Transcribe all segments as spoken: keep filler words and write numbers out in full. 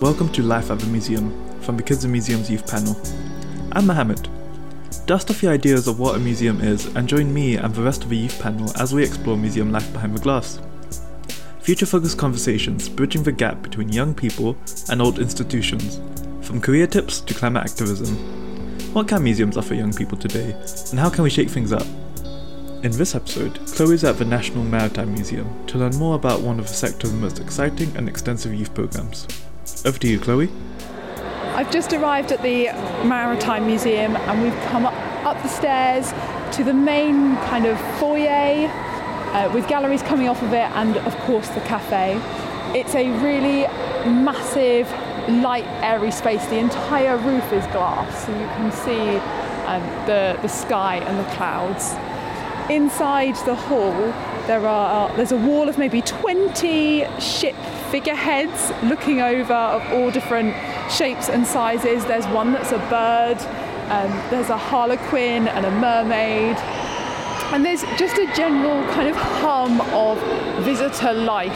Welcome to Life at the Museum from the Kids in Museums Youth Panel. I'm Mohammed. Dust off your ideas of what a museum is and join me and the rest of the youth panel as we explore museum life behind the glass. Future-focused conversations bridging the gap between young people and old institutions, from career tips to climate activism. What can museums offer young people today, and how can we shake things up? In this episode, Chloe's at the National Maritime Museum to learn more about one of the sector's most exciting and extensive youth programmes. Over to you, Chloe. I've just arrived at the Maritime Museum and we've come up, up the stairs to the main kind of foyer uh, with galleries coming off of it and of course the cafe. It's a really massive, light, airy space. The entire roof is glass so you can see um, the, the sky and the clouds. Inside the hall there are there's a wall of maybe twenty ship figureheads looking over of all different shapes and sizes. There's one that's a bird, um, there's a harlequin and a mermaid, and there's just a general kind of hum of visitor life.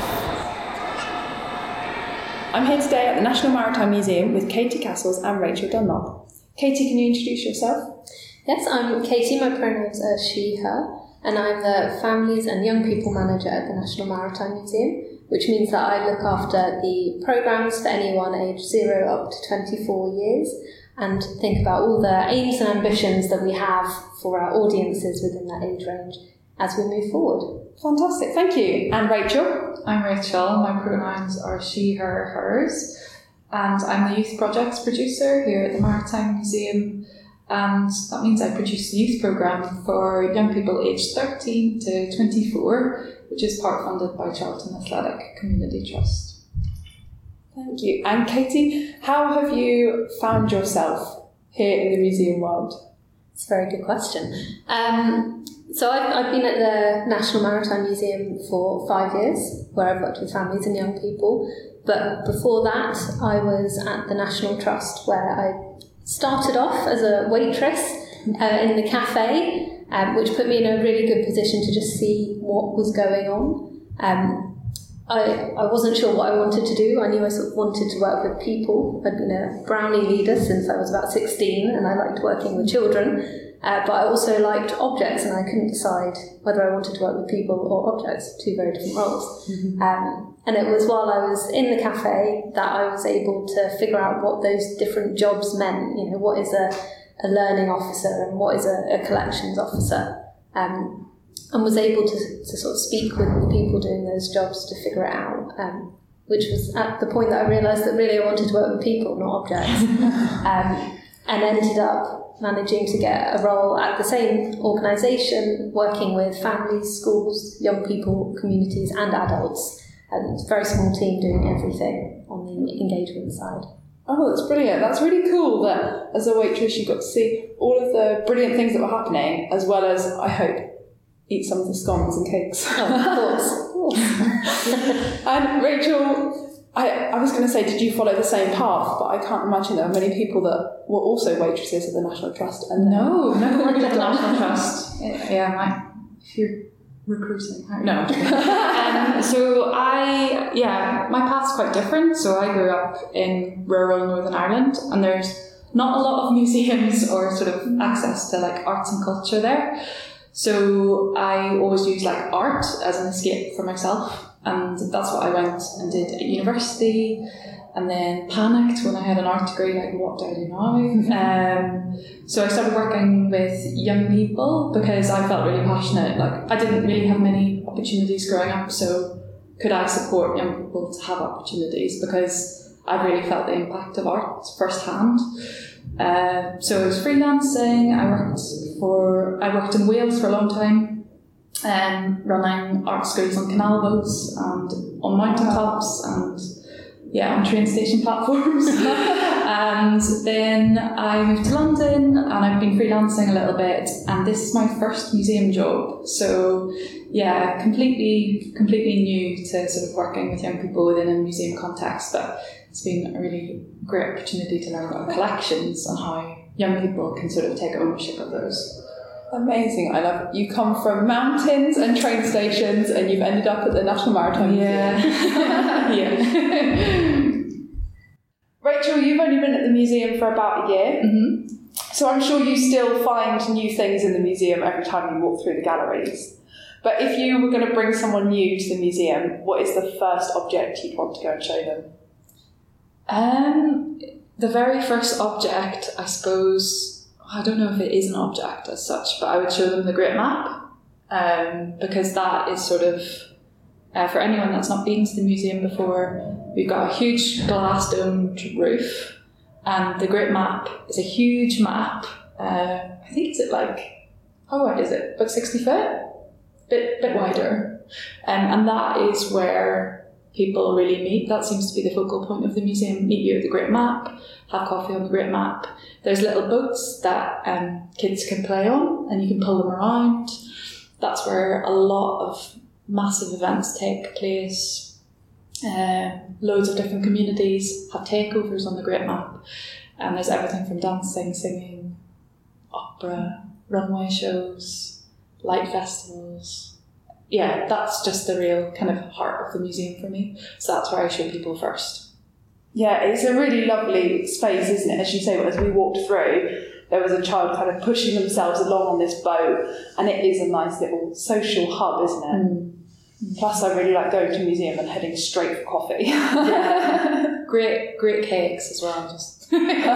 I'm here today at the National Maritime Museum with Katie Castles and Rachel Dunlop. Katie, can you introduce yourself? Yes, I'm Katie, my pronouns are she, her, and I'm the Families and Young People Manager at the National Maritime Museum, which means that I look after the programmes for anyone aged zero up to twenty-four years and think about all the aims and ambitions that we have for our audiences within that age range as we move forward. Fantastic, thank you. And Rachel? I'm Rachel, my pronouns are she, her, hers, and I'm the Youth Projects producer here at the Maritime Museum. And that means I produce the youth programme for young people aged thirteen to twenty-four, which is part funded by Charlton Athletic Community Trust. Thank you. And Katie, how have you found yourself here in the museum world? It's a very good question. Um, so I've, I've been at the National Maritime Museum for five years, where I've worked with families and young people. But before that, I was at the National Trust, where I started off as a waitress uh, in the cafe, um, which put me in a really good position to just see what was going on. Um, I, I wasn't sure what I wanted to do. I knew I sort of wanted to work with people. I'd been a Brownie leader since I was about sixteen and I liked working with children, uh, but I also liked objects and I couldn't decide whether I wanted to work with people or objects, two very different roles. Mm-hmm. Um, And it was while I was in the cafe that I was able to figure out what those different jobs meant. You know, what is a, a learning officer and what is a, a collections officer, um, and was able to, to sort of speak with the people doing those jobs to figure it out. Um, which was at the point that I realised that really I wanted to work with people, not objects, um, and ended up managing to get a role at the same organisation, working with families, schools, young people, communities, and adults. And it's a very small team doing everything on the engagement side. Oh, that's brilliant. That's really cool that as a waitress you got to see all of the brilliant things that were happening, as well as, I hope, eat some of the scones and cakes. Oh, of course. Of course. And Rachel, I, I was going to say, did you follow the same path? But I can't imagine there are many people that were also waitresses at the National Trust. And no, no, worked at the National Trust. Yeah, my, if you're recruiting, no. um, so I, yeah, my path's quite different. So I grew up in rural Northern Ireland, and there's not a lot of museums or sort of access to like arts and culture there. So I always use like art as an escape for myself, and that's what I went and did at university. And then panicked when I had an art degree, like, what do I do now? Um, so I started working with young people because I felt really passionate. Like, I didn't really have many opportunities growing up, so could I support young people to have opportunities? Because I really felt the impact of art firsthand. Uh, so I was freelancing. I worked for I worked in Wales for a long time, um, running art schools on canal boats and on mountaintops and yeah, on train station platforms. And then I moved to London and I've been freelancing a little bit, and this is my first museum job. So yeah, completely completely new to sort of working with young people within a museum context, but it's been a really great opportunity to learn about collections and how young people can sort of take ownership of those. Amazing, I love it. You come from mountains and train stations and you've ended up at the National Maritime Museum. Yeah. Yeah. Rachel, you've only been at the museum for about a year, Mm-hmm. so I'm sure you still find new things in the museum every time you walk through the galleries. But if you were going to bring someone new to the museum, what is the first object you'd want to go and show them? Um, the very first object, I suppose, I don't know if it is an object as such, but I would show them the Great Map, um, because that is sort of, uh, for anyone that's not been to the museum before, we've got a huge glass domed roof, and the Great Map is a huge map. Uh, I think is it like, how wide is it? About sixty foot? Bit bit wider, um, and that is where people really meet. That seems to be the focal point of the museum. Meet you at the Great Map, have coffee on the Great Map. There's little boats that um, kids can play on, and you can pull them around. That's where a lot of massive events take place. Uh, loads of different communities have takeovers on the Great Map, and there's everything from dancing, singing, opera, runway shows, light festivals. Yeah, that's just the real kind of heart of the museum for me. So that's where I show people first. Yeah, it's a really lovely space, isn't it? As you say, as we walked through, there was a child kind of pushing themselves along on this boat, and it is a nice little social hub, isn't it? Mm. Plus, I really like going to a museum and heading straight for coffee. Yeah. great, great cakes as well. Just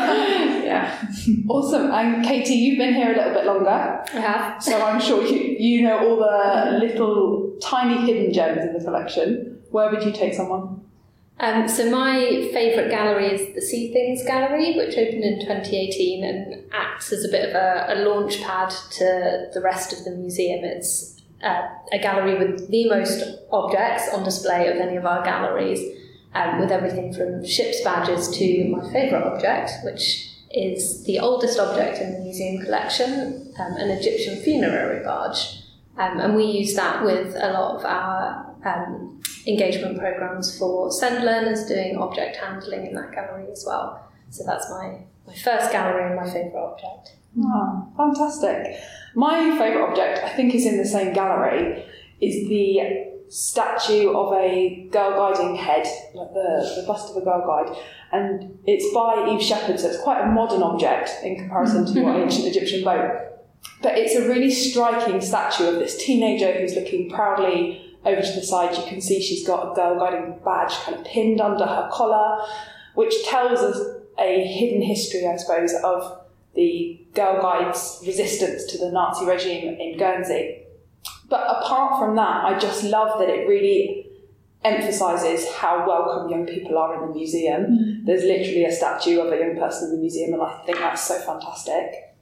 yeah, awesome. And Katie, you've been here a little bit longer. I have. So I'm sure you you know all the little tiny hidden gems in the collection. Where would you take someone? Um, so my favourite gallery is the See Things Gallery, which opened in twenty eighteen and acts as a bit of a, a launch pad to the rest of the museum. It's uh, a gallery with the most objects on display of any of our galleries, um, with everything from ship's badges to my favourite object, which is the oldest object in the museum collection, um, an Egyptian funerary barge. Um, and we use that with a lot of our um, engagement programs for SEND learners doing object handling in that gallery as well. So that's my, my first gallery and my favourite object. Oh, fantastic. My favourite object, I think, is in the same gallery, is the statue of a girl guiding head, like the, the bust of a girl guide. And it's by Eve Shepherd, so it's quite a modern object in comparison to your ancient Egyptian boat. But it's a really striking statue of this teenager who's looking proudly over to the side. You can see she's got a girl guiding badge kind of pinned under her collar, which tells us a hidden history, I suppose, of the Girl Guides' resistance to the Nazi regime in Guernsey. But apart from that, I just love that it really emphasises how welcome young people are in the museum. Mm. There's literally a statue of a young person in the museum, and I think that's so fantastic.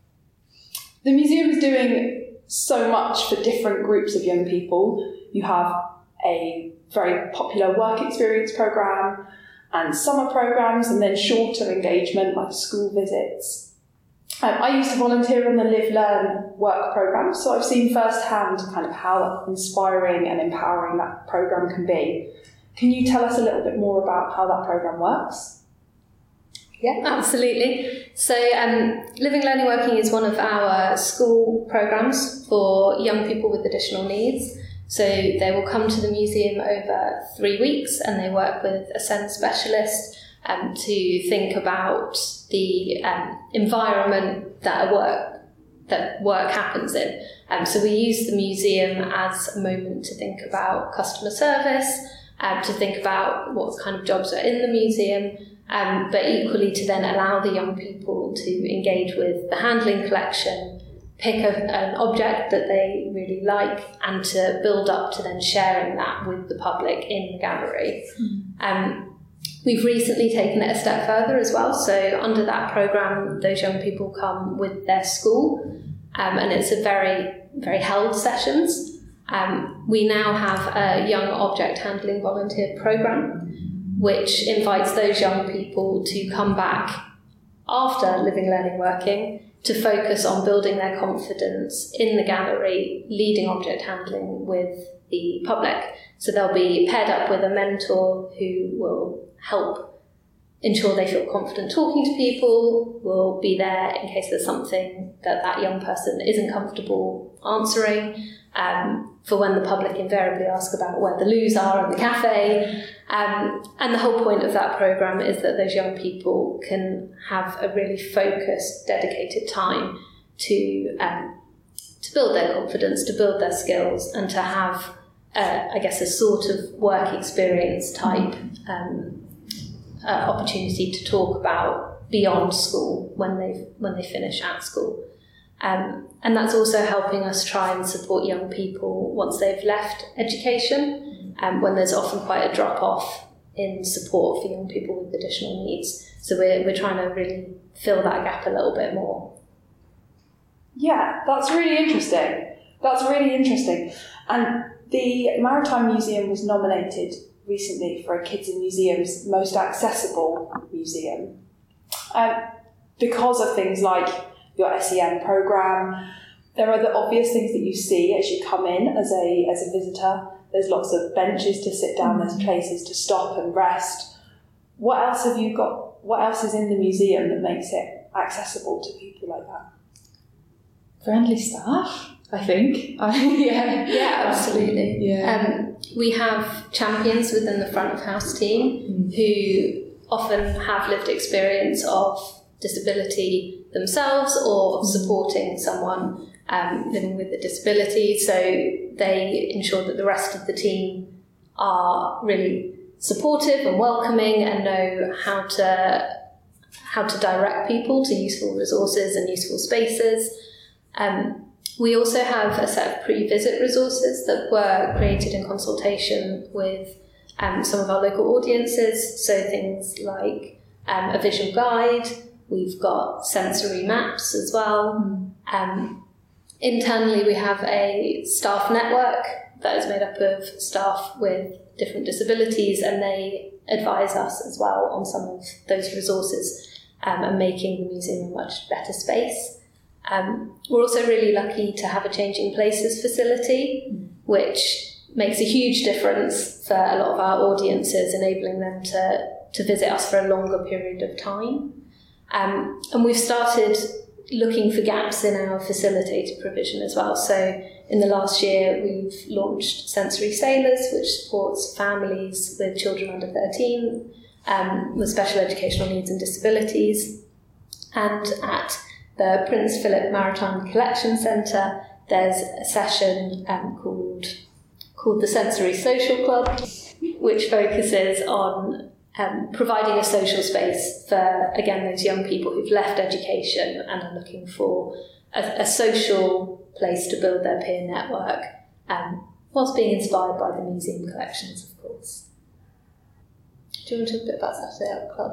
The museum is doing so much for different groups of young people. You have a very popular work experience programme and summer programmes, and then shorter engagement like school visits. Um, I used to volunteer on the Live Learn work programme, so I've seen firsthand kind of how inspiring and empowering that programme can be. Can you tell us a little bit more about how that programme works? Yeah, absolutely. So um, Living Learning Working is one of our school programmes for young people with additional needs. So they will come to the museum over three weeks and they work with a SEND specialist um, to think about the um, environment that a work that work happens in. Um, so we use the museum as a moment to think about customer service, um, to think about what kind of jobs are in the museum, um, but equally to then allow the young people to engage with the handling collection, pick a, an object that they really like, and to build up to then sharing that with the public in the gallery. Mm. Um, We've recently taken it a step further as well. So under that programme, those young people come with their school, um, and it's a very, very held sessions. Um, we now have a young object handling volunteer programme, which invites those young people to come back after Living, Learning, Working to focus on building their confidence in the gallery, leading object handling with the public. So they'll be paired up with a mentor who will help ensure they feel confident talking to people, will be there in case there's something that that young person isn't comfortable answering, um, for when the public invariably ask about where the loos are in the cafe. Um, and the whole point of that programme is that those young people can have a really focused, dedicated time to um, to build their confidence, to build their skills, and to have, uh, I guess, a sort of work experience type um, uh, opportunity to talk about beyond school when they when they finish at school. Um, and that's also helping us try and support young people once they've left education, um, when there's often quite a drop-off in support for young people with additional needs. So we're, we're trying to really fill that gap a little bit more. Yeah, that's really interesting. That's really interesting. And the Maritime Museum was nominated recently for a Kids in Museums Most Accessible Museum. Um, because of things like your S E N programme, there are the obvious things that you see as you come in as a as a visitor. There's lots of benches to sit down, there's places to stop and rest. What else have you got? What else is in the museum that makes it accessible to people like that? Friendly staff, I think. yeah, yeah, absolutely. Yeah. Um, we have champions within the front of house team mm. who often have lived experience of disability themselves or of supporting someone um, living with a disability. So they ensure that the rest of the team are really supportive and welcoming and know how to how to direct people to useful resources and useful spaces. Um, we also have a set of pre-visit resources that were created in consultation with um, some of our local audiences, so things like um, a visual guide. We've got sensory maps as well. Mm. Um, internally, we have a staff network that is made up of staff with different disabilities, and they advise us as well on some of those resources um, and making the museum a much better space. Um, we're also really lucky to have a Changing Places facility, mm. which makes a huge difference for a lot of our audiences, enabling them to, to visit us for a longer period of time. Um, and we've started looking for gaps in our facilitated provision as well. So in the last year, we've launched Sensory Sailors, which supports families with children under thirteen um, with special educational needs and disabilities. And at the Prince Philip Maritime Collection Centre, there's a session um, called, called the Sensory Social Club, which focuses on Um, providing a social space for, again, those young people who've left education and are looking for a, a social place to build their peer network, um, whilst being inspired by the museum collections, of course. Do you want to talk a bit about Saturday Art Club?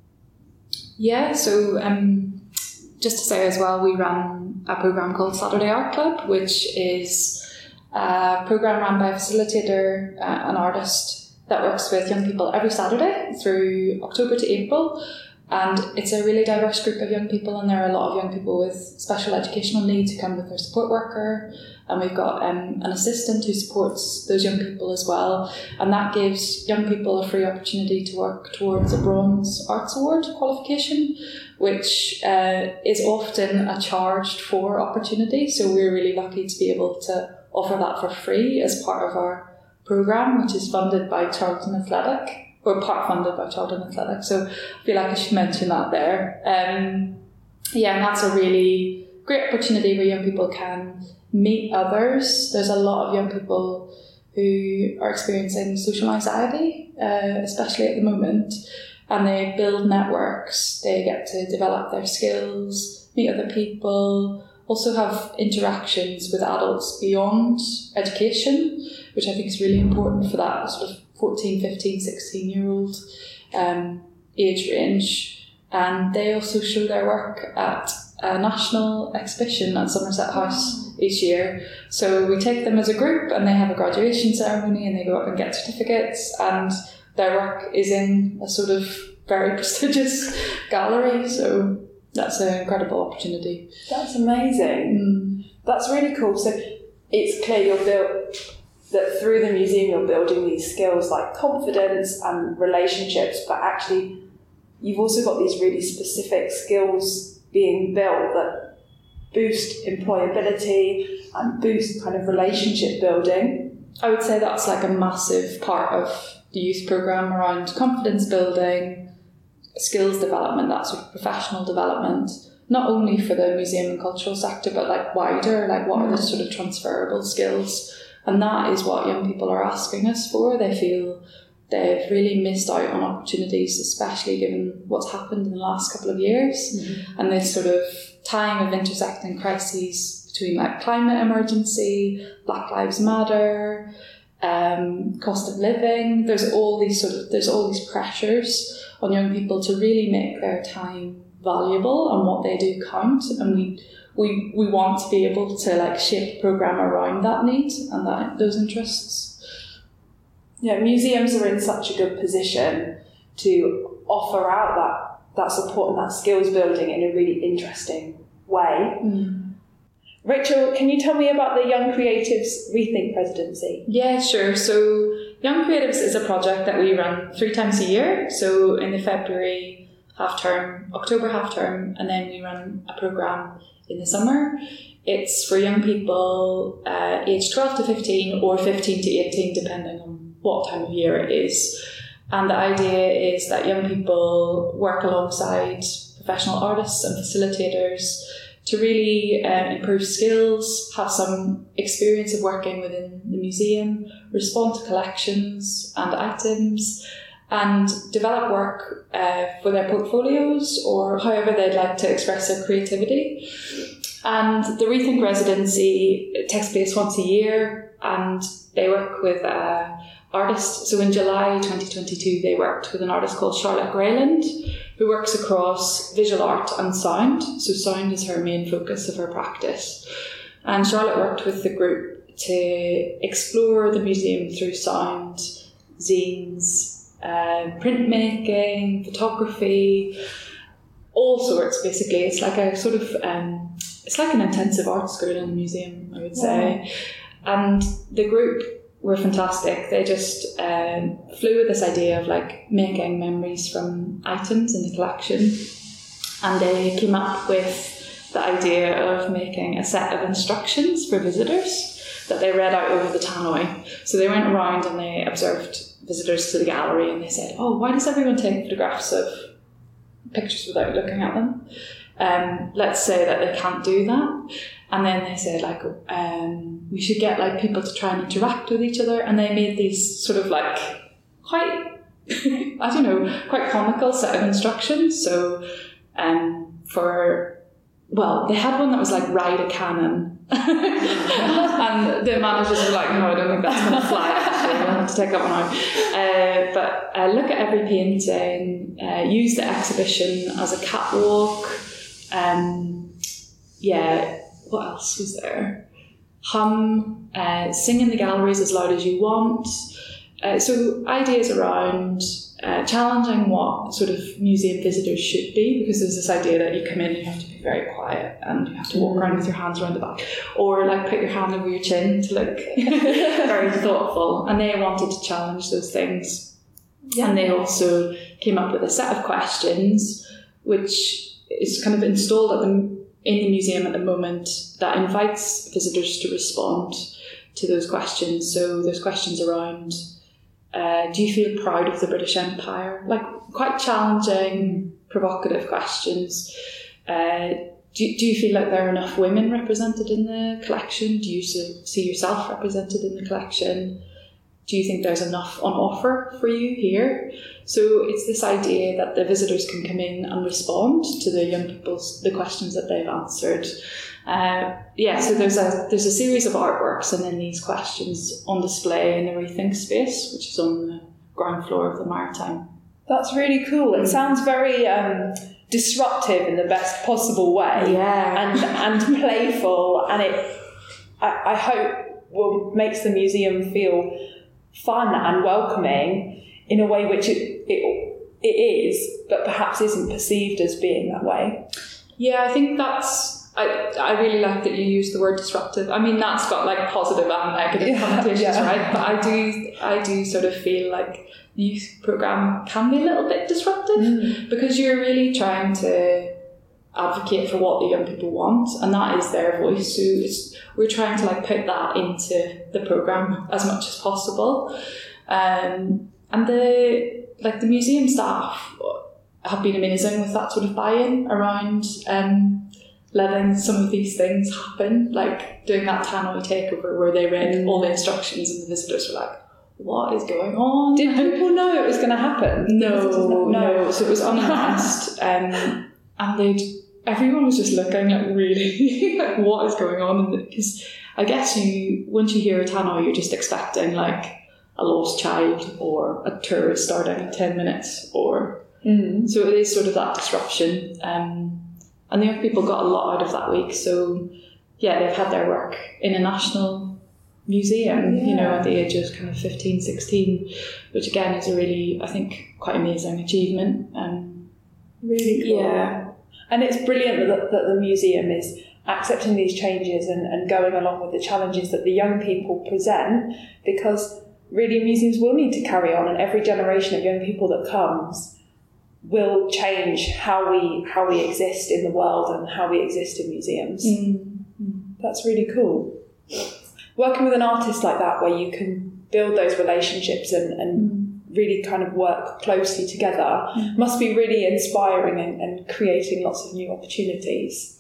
Yeah, so um, just to say as well, we run a programme called Saturday Art Club, which is a programme run by a facilitator, uh, an artist, that works with young people every Saturday through October to April, and it's a really diverse group of young people, and there are a lot of young people with special educational needs who come with their support worker, and we've got um, an assistant who supports those young people as well, and that gives young people a free opportunity to work towards a Bronze Arts Award qualification, which uh, is often a charged for opportunity, so we're really lucky to be able to offer that for free as part of our programme, which is funded by Charlton Athletic, or part funded by Charlton Athletic, so I feel like I should mention that there. Um, yeah, and that's a really great opportunity where young people can meet others. There's a lot of young people who are experiencing social anxiety, uh, especially at the moment, and they build networks, they get to develop their skills, meet other people, also have interactions with adults beyond education, which I think is really important for that sort of fourteen, fifteen, sixteen year old um, age range. And they also show their work at a national exhibition at Somerset House each year. So we take them as a group and they have a graduation ceremony and they go up and get certificates, and their work is in a sort of very prestigious gallery. So that's an incredible opportunity. That's amazing. Mm. That's really cool. So it's clear you're built that through the museum you're building these skills like confidence and relationships, but actually you've also got these really specific skills being built that boost employability and boost kind of relationship building. I would say that's like a massive part of the youth programme around confidence building, skills development, that sort of professional development, not only for the museum and cultural sector, but like wider, like what are the sort of transferable skills? And that is what young people are asking us for. They feel they've really missed out on opportunities, especially given what's happened in the last couple of years. Mm-hmm. And this sort of time of intersecting crises between like climate emergency, Black Lives Matter, um, cost of living. There's all these sort of there's all these pressures on young people to really make their time valuable and what they do count. And we we we want to be able to like shape the programme around that need and that those interests. Yeah, museums are in such a good position to offer out that, that support and that skills building in a really interesting way. Mm. Rachel, can you tell me about the Young Creatives Rethink Presidency? Yeah, sure. So Young Creatives is a project that we run three times a year. So in the February half term, October half term, and then we run a programme in the summer. It's for young people uh, aged twelve to fifteen or fifteen to eighteen, depending on what time of year it is. And the idea is that young people work alongside professional artists and facilitators to really uh, improve skills, have some experience of working within the museum, respond to collections and items, and develop work uh, for their portfolios or however they'd like to express their creativity. And the Rethink Residency takes place once a year, and they work with uh, artists. So in July twenty twenty-two, they worked with an artist called Charlotte Grayland, who works across visual art and sound. So sound is her main focus of her practice. And Charlotte worked with the group to explore the museum through sound, zines, uh, printmaking, photography, all sorts, basically. It's like a sort of, um, it's like an intensive art school in the museum, I would say. Yeah. And the group were fantastic. They just um, flew with this idea of like making memories from items in the collection, and they came up with the idea of making a set of instructions for visitors that they read out over the tannoy. So they went around and they observed visitors to the gallery, and they said, "Oh, why does everyone take photographs of pictures without looking at them? Um, let's say that they can't do that." And then they said, like, um, we should get like people to try and interact with each other. And they made these sort of like quite, I don't know, quite comical set of instructions. So um, for, well, they had one that was like ride a cannon. And the managers were like, no, I don't think that's going to fly, actually. We'll have to take that one out. Uh, but uh, look at every painting, uh, use the exhibition as a catwalk. Um, yeah. What else was there? Hum, uh, sing in the galleries as loud as you want. Uh, so ideas around uh, challenging what sort of museum visitors should be, because there's this idea that you come in and you have to be very quiet and you have to walk around with your hands around the back, or like put your hand over your chin to look very thoughtful. And they wanted to challenge those things. Yeah. And they also came up with a set of questions which is kind of installed at the in the museum at the moment that invites visitors to respond to those questions. So there's questions around, uh, do you feel proud of the British Empire? Like quite challenging, provocative questions. Uh, do, do you feel like there are enough women represented in the collection? Do you see yourself represented in the collection? Do you think there's enough on offer for you here? So it's this idea that the visitors can come in and respond to the young people's the questions that they've answered. Uh, yeah, so there's a there's a series of artworks and then these questions on display in the Rethink space, which is on the ground floor of the Maritime. That's really cool. It sounds very um, disruptive in the best possible way. Yeah, and and playful, and it I, I hope will makes the museum feel fun and welcoming in a way which it, it it is, but perhaps isn't perceived as being that way. Yeah, I think that's, I, I really like that you use the word disruptive. I mean, that's got like positive and negative yeah, connotations, yeah. right? But I do, I do sort of feel like the youth programme can be a little bit disruptive mm. because you're really trying to advocate for what the young people want, and that is their voice. So it's, we're trying to like put that into the programme as much as possible. Um, and the like the museum staff have been amazing with that sort of buy-in around um, letting some of these things happen, like doing that tannoy takeover where they read mm. all the instructions and the visitors were like, what is going on? Did people know it was going to happen? No, no, no. So it was unannounced, um, and they'd everyone was just looking like really like what is going on? Because I guess you once you hear a tannoy, you're just expecting like a lost child or a tour starting in ten minutes, or mm. so it is sort of that disruption. Um, and the young people got a lot out of that week. So yeah, they've had their work in a national museum, yeah. you know, at the age of kind of fifteen, sixteen, which again is a really, I think, quite amazing achievement. Um, really cool. Yeah. And it's brilliant that, that the museum is accepting these changes and, and going along with the challenges that the young people present, because really museums will need to carry on, and every generation of young people that comes will change how we how we exist in the world and how we exist in museums. Mm-hmm. That's really cool. Working with an artist like that, where you can build those relationships and, and mm. really kind of work closely together, mm. must be really inspiring and, and creating lots of new opportunities.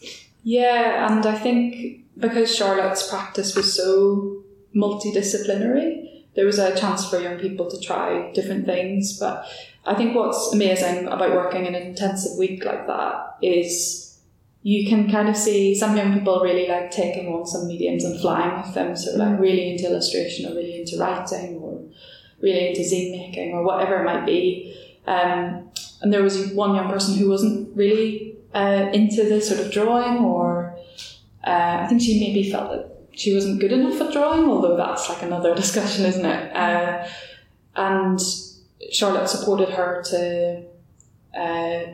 Yeah, and I think because Charlotte's practice was so multidisciplinary, there was a chance for young people to try different things. But I think what's amazing about working in an intensive week like that is you can kind of see some young people really like taking on some mediums and flying with them. So like really into illustration or really into writing or really into zine making or whatever it might be. Um, and there was one young person who wasn't really uh, into the sort of drawing, or uh, I think she maybe felt that she wasn't good enough at drawing, although that's like another discussion, isn't it? Uh, and Charlotte supported her to uh,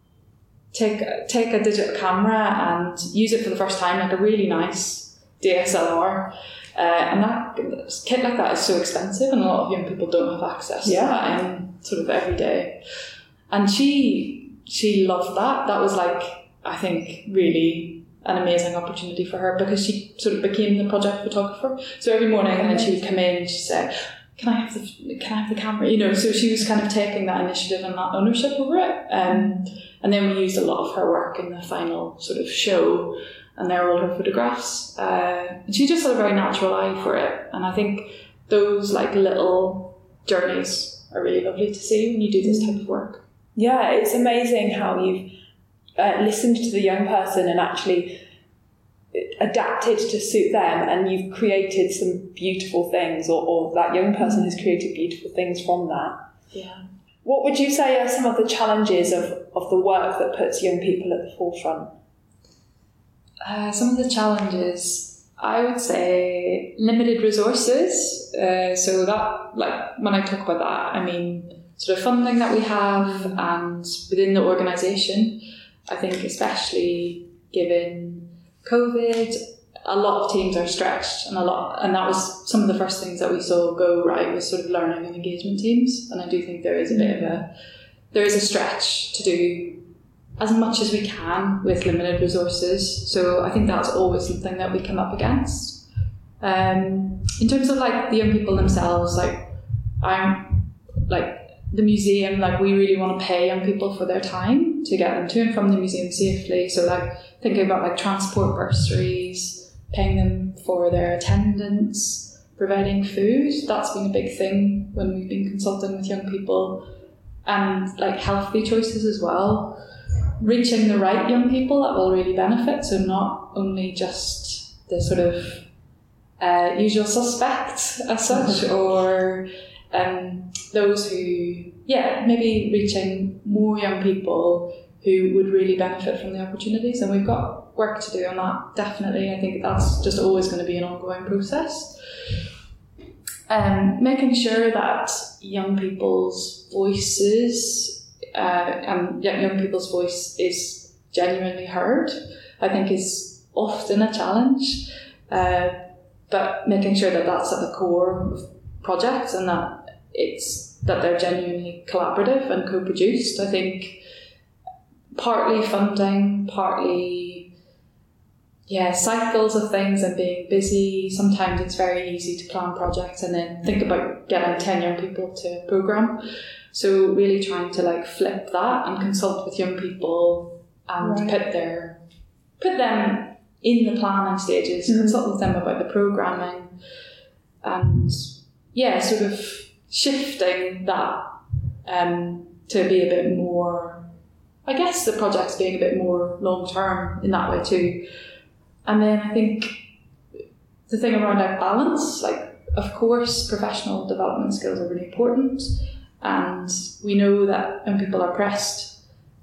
take take a digital camera and use it for the first time, like a really nice D S L R. Uh, and that kit like that is so expensive, and a lot of young people don't have access yeah. to that in sort of every day. And she she loved that. That was like, I think, really an amazing opportunity for her, because she sort of became the project photographer. So every morning, and then she would come in and she'd say, can I have the can I have the camera? You know, so she was kind of taking that initiative and that ownership over it. Um, and then we used a lot of her work in the final sort of show, and there were all her photographs. Uh, and she just had a very natural eye for it. And I think those like little journeys are really lovely to see when you do this type of work. Yeah, it's amazing how you've uh, listened to the young person and actually adapted to suit them, and you've created some beautiful things, or, or that young person has created beautiful things from that. Yeah. What would you say are some of the challenges of, of the work that puts young people at the forefront? Uh, some of the challenges, I would say limited resources. Uh, so that, like, when I talk about that, I mean sort of funding that we have, and within the organisation, I think especially given COVID, a lot of teams are stretched, and a lot, and that was some of the first things that we saw go right, was sort of learning and engagement teams. And I do think there is a bit of a there is a stretch to do as much as we can with limited resources. So I think that's always something that we come up against. Um, in terms of like the young people themselves, like I'm like the museum, like we really want to pay young people for their time to get them to and from the museum safely. So like thinking about like transport bursaries, paying them for their attendance, providing food, that's been a big thing when we've been consulting with young people, and like healthy choices as well. Reaching the right young people that will really benefit, so not only just the sort of uh, usual suspects as such, or um, those who, yeah, maybe reaching more young people who would really benefit from the opportunities. And we've got work to do on that, definitely. I think that's just always going to be an ongoing process. Um, making sure that young people's voices, uh, and young people's voice is genuinely heard, I think is often a challenge. Uh, but making sure that that's at the core of projects, and that it's that they're genuinely collaborative and co-produced. I think partly funding, partly, yeah, cycles of things and being busy. Sometimes it's very easy to plan projects and then think about getting ten young people to a programme. So really trying to like flip that and consult with young people and Right. put their put them in the planning stages, Mhm. consult with them about the programming, and yeah, sort of shifting that um, to be a bit more, I guess the project's being a bit more long term in that way too. And then I think the thing around like balance, like of course professional development skills are really important, and we know that when people are pressed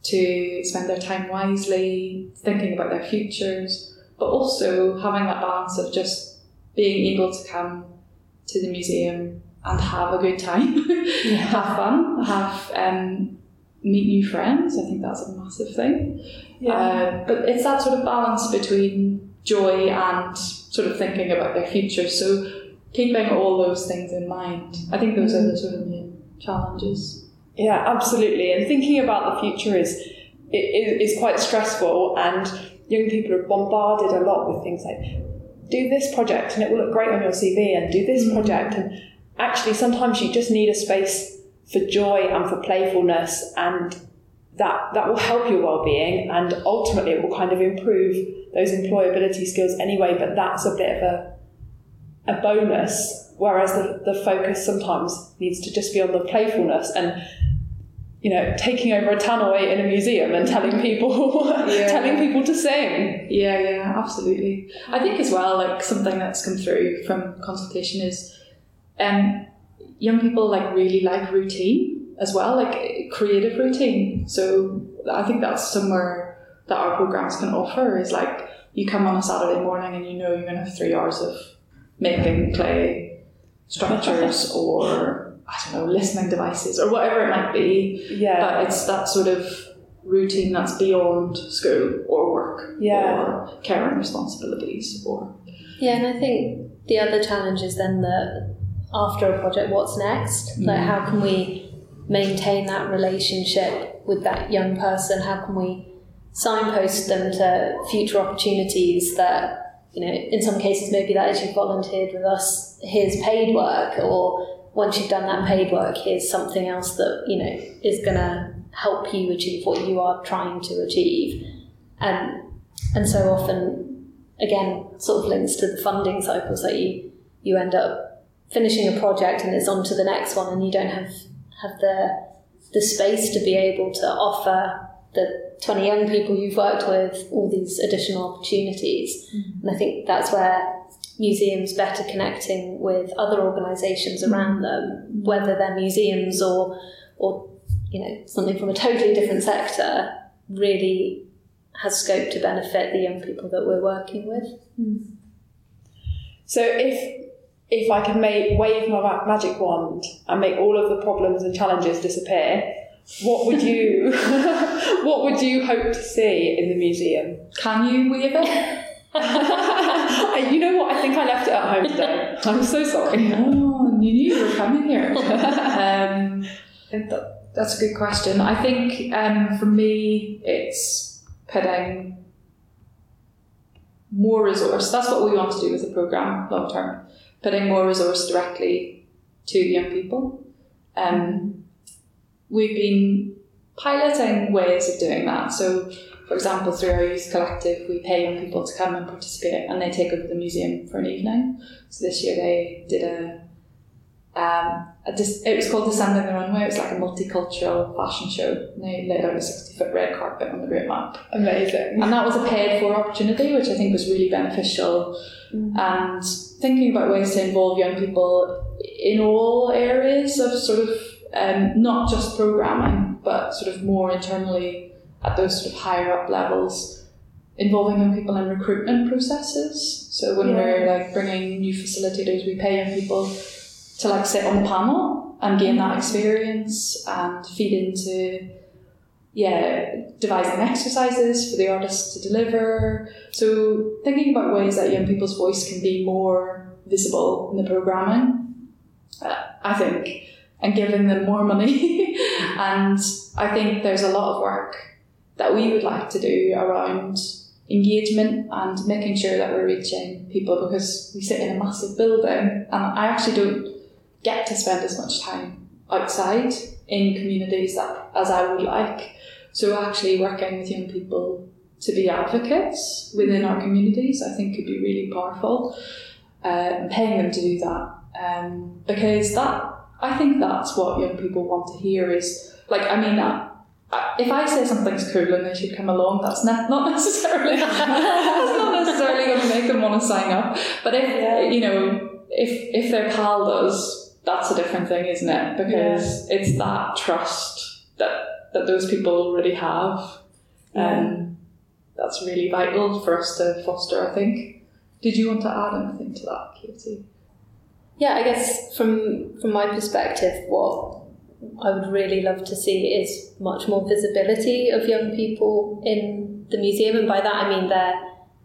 to spend their time wisely, thinking about their futures, but also having that balance of just being able to come to the museum and have a good time, Yeah. have fun, have um, meet new friends. I think that's a massive thing. Yeah. Uh, but it's that sort of balance between joy and sort of thinking about their future. So keeping all those things in mind, I think those are the sort of main challenges. Yeah, absolutely. And thinking about the future is is, is quite stressful, and young people are bombarded a lot with things like, do this project and it will look great on your C V, and do this project. And actually sometimes you just need a space for joy and for playfulness, and that that will help your well-being, and ultimately it will kind of improve those employability skills anyway, but that's a bit of a a bonus, whereas the, the focus sometimes needs to just be on the playfulness and, you know, taking over a tannoy in a museum and telling people Yeah. telling people to sing. Yeah, yeah, absolutely. I think as well, like something that's come through from consultation is um, young people like really like routine as well, like creative routine. So I think that's somewhere that our programs can offer, is like you come on a Saturday morning and you know you're going to have three hours of making clay structures or, I don't know, listening devices or whatever it might be. Yeah. But it's that sort of routine that's beyond school or work Yeah. or care and responsibilities or Yeah, and I think the other challenge is then that after a project, what's next? Like, how can we maintain that relationship with that young person? How can we signpost them to future opportunities that, you know, in some cases maybe that is you've volunteered with us, here's paid work, or once you've done that paid work, here's something else that, you know, is going to help you achieve what you are trying to achieve. And and so often, again, sort of links to the funding cycles, that you, you end up finishing a project and it's on to the next one, and you don't have, have the the space to be able to offer the twenty young people you've worked with all these additional opportunities. Mm-hmm. And I think that's where museums better connecting with other organisations around them, whether they're museums or, or you know, something from a totally different sector, really has scope to benefit the young people that we're working with. Mm. So if if I could make wave my ma- magic wand and make all of the problems and challenges disappear, what would you what would you hope to see in the museum? Can you wave it? You know what? I think I left it at home today. I'm so sorry. Oh, you knew you were coming here. um, I think that, that's a good question. I think um, for me, it's putting more resource. That's what we want to do with the programme long term. Putting more resource directly to young people. Um, we've been piloting ways of doing that. So, for example, through our youth collective, we pay young people to come and participate, and they take over the museum for an evening. So this year they did a, um, a dis- it was called Descending the Runway. It was like a multicultural fashion show. And they laid out a sixty foot red carpet on the Great Map. Amazing. And that was a paid for opportunity, which I think was really beneficial. Mm. And thinking about ways to involve young people in all areas of sort of, um, not just programming, but sort of more internally at those sort of higher up levels, involving young people in recruitment processes. So when yeah. we're like bringing new facilitators, we pay young people to like sit on the panel and gain that experience and feed into, yeah, devising exercises for the artists to deliver. So thinking about ways that young people's voice can be more visible in the programming, uh, I think, and giving them more money. And I think there's a lot of work that we would like to do around engagement and making sure that we're reaching people, because we sit in a massive building and I actually don't get to spend as much time outside in communities that, as I would like. So actually working with young people to be advocates within our communities, I think could be really powerful, uh, and paying them to do that. Um, because that, I think that's what young people want to hear is, like, I mean, uh, if I say something's cool and they should come along, that's not, not necessarily that's not necessarily going to make them want to sign up. But if yeah. you know, if if their pal does, that's a different thing, isn't it? Because yeah. it's that trust that that those people already have. Yeah. Um, that's really vital for us to foster, I think. Did you want to add anything to that, Katie? Yeah, I guess from from my perspective, what I would really love to see is much more visibility of young people in the museum, and by that I mean their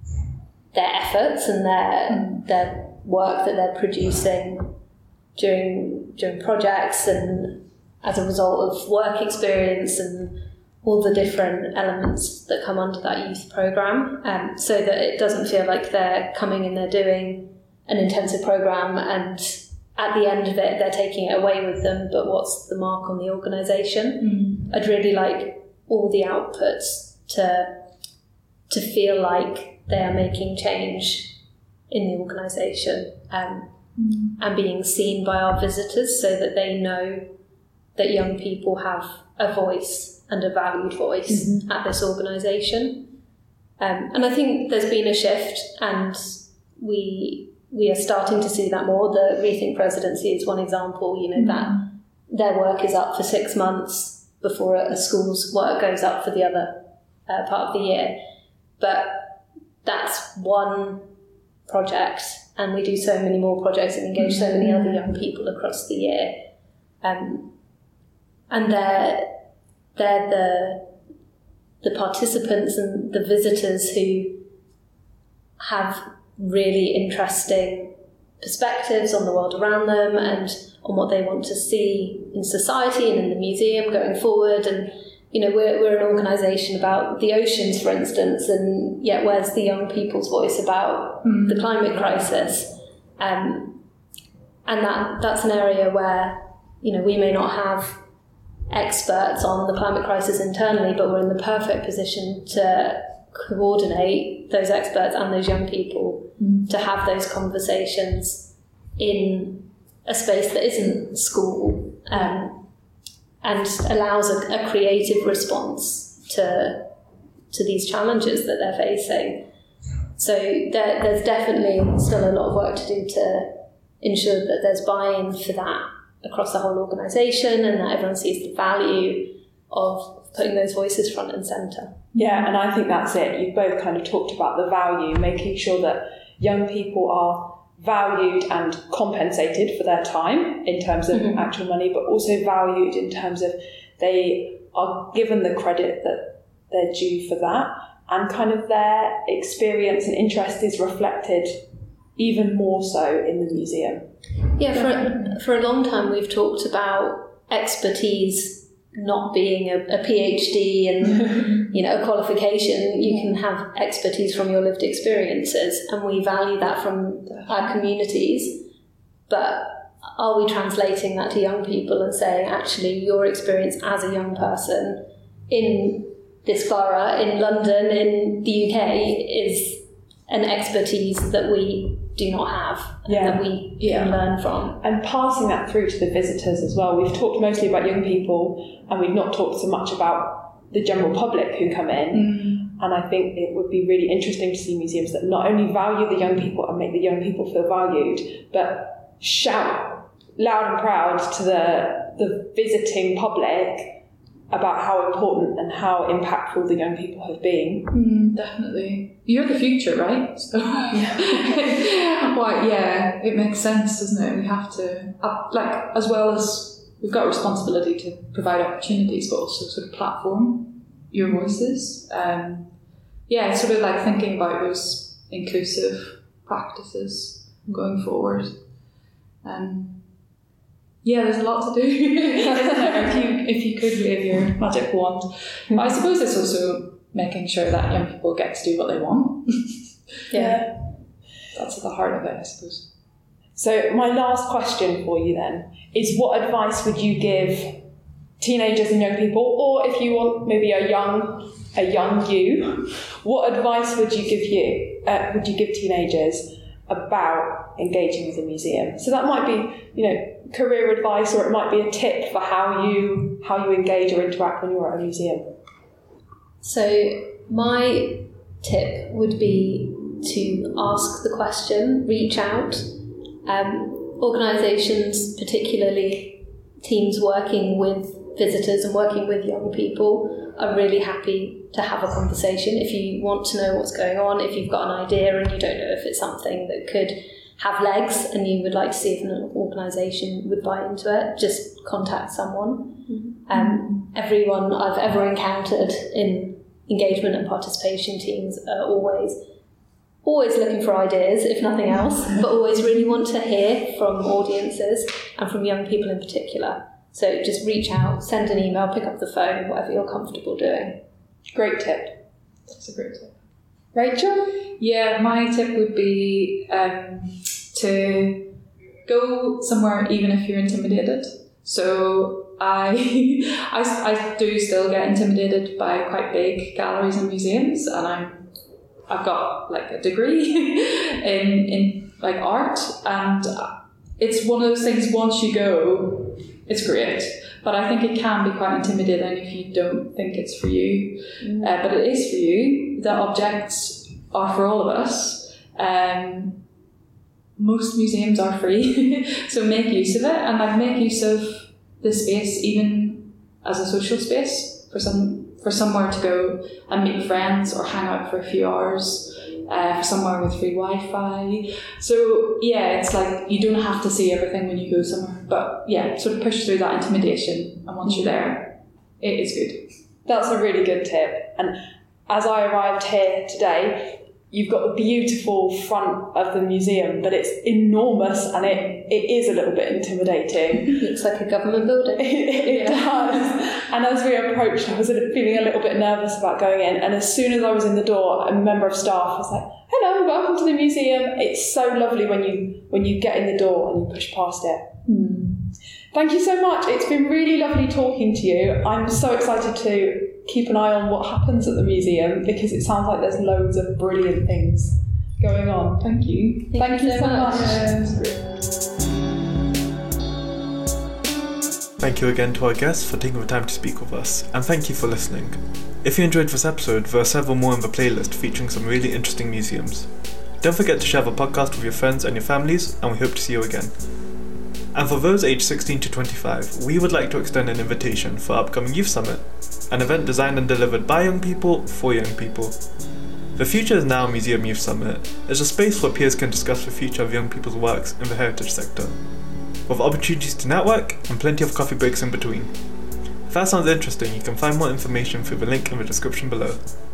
their efforts and their mm. their work that they're producing during during projects and as a result of work experience and all the different elements that come under that youth programme, um, so that it doesn't feel like they're coming and they're doing an intensive programme and at the end of it they're taking it away with them, but what's the mark on the organisation? Mm. I'd really like all the outputs to to feel like they are making change in the organisation, um, mm. and being seen by our visitors so that they know that young people have a voice and a valued voice mm-hmm. at this organisation. Um, and I think there's been a shift, and we we are starting to see that more. The Rethink Presidency is one example, you know, mm-hmm. that their work is up for six months before a school's work goes up for the other uh, part of the year. But that's one project, and we do so many more projects and engage so many other young people across the year. Um, and they're, they're the, the participants and the visitors who have really interesting perspectives on the world around them and on what they want to see in society and in the museum going forward. And, you know, we're, we're an organisation about the oceans, for instance, and yet where's the young people's voice about mm. the climate crisis? Um, and that that's an area where, you know, we may not have experts on the climate crisis internally, but we're in the perfect position to coordinate those experts and those young people mm. to have those conversations in a space that isn't school, um, and allows a, a creative response to to these challenges that they're facing. So there, there's definitely still a lot of work to do to ensure that there's buy-in for that across the whole organisation, and that everyone sees the value of putting those voices front and centre. Yeah, and I think that's it. You've both kind of talked about the value, making sure that young people are valued and compensated for their time in terms of mm-hmm. actual money, but also valued in terms of they are given the credit that they're due for that, and kind of their experience and interest is reflected even more so in the museum. Yeah, for, for a long time we've talked about expertise not being a, a PhD and you know a qualification. You can have expertise from your lived experiences, and we value that from our communities. But are we translating that to young people and saying, actually, your experience as a young person in this borough, in London, in the U K, is an expertise that we do not have, yeah. that we yeah. can learn from. And passing that through to the visitors as well. We've talked mostly about young people, and we've not talked so much about the general public who come in. Mm. And I think it would be really interesting to see museums that not only value the young people and make the young people feel valued, but shout loud and proud to the the visiting public about how important and how impactful the young people have been. Mm, definitely. You're the future, right? So, yeah. Well, yeah, it makes sense, doesn't it? We have to, uh, like, as well as we've got a responsibility to provide opportunities, but also sort of platform your voices. Um, yeah, sort of like thinking about those inclusive practices going forward. Um, Yeah, there's a lot to do, isn't there? If you, if you could wave your magic wand. But I suppose it's also making sure that young people get to do what they want. Yeah. That's at the heart of it, I suppose. So my last question for you then is, what advice would you give teenagers and young people, or if you want maybe a young a young you, what advice would you give you uh, would you give teenagers about engaging with a museum? So that might be, you know, career advice, or it might be a tip for how you how you engage or interact when you're at a museum. So my tip would be to ask the question, reach out. Um, organisations, particularly teams working with visitors and working with young people, are really happy to have a conversation. If you want to know what's going on, if you've got an idea and you don't know if it's something that could have legs and you would like to see if an organisation would buy into it, just contact someone. Mm-hmm. Um, everyone I've ever encountered in engagement and participation teams are always always looking for ideas, if nothing else, but always really want to hear from audiences and from young people in particular. So just reach out, send an email, pick up the phone, whatever you're comfortable doing. Great tip. That's a great tip. Rachel? Yeah, my tip would be um, to go somewhere even if you're intimidated. So I, I, I do still get intimidated by quite big galleries and museums, and I'm I've got like a degree in in like art, and it's one of those things, once you go, it's great, but I think it can be quite intimidating if you don't think it's for you. Mm. Uh, but it is for you. The objects are for all of us. Um, most museums are free, so make use of it, and like make use of the space even as a social space for some for somewhere to go and meet friends or hang out for a few hours, uh, for somewhere with free Wi-Fi. So yeah, it's like you don't have to see everything when you go somewhere, but yeah, sort of push through that intimidation, and once you're there, it is good. That's a really good tip. And as I arrived here today, you've got the beautiful front of the museum, but it's enormous and it, it is a little bit intimidating. Looks like a government building. it it does. And as we approached, I was feeling a little bit nervous about going in. And as soon as I was in the door, a member of staff was like, "Hello, welcome to the museum." It's so lovely when you when you get in the door and you push past it. Mm. Thank you so much. It's been really lovely talking to you. I'm so excited to keep an eye on what happens at the museum, because it sounds like there's loads of brilliant things going on. Thank you. Thank, Thank you so much. much. Thank you again to our guests for taking the time to speak with us, and thank you for listening. If you enjoyed this episode, there are several more in the playlist featuring some really interesting museums. Don't forget to share the podcast with your friends and your families, and we hope to see you again. And for those aged sixteen to twenty-five, we would like to extend an invitation for our upcoming Youth Summit, an event designed and delivered by young people for young people. The Future is Now Museum Youth Summit is a space where peers can discuss the future of young people's works in the heritage sector, with opportunities to network and plenty of coffee breaks in between. If that sounds interesting, you can find more information through the link in the description below.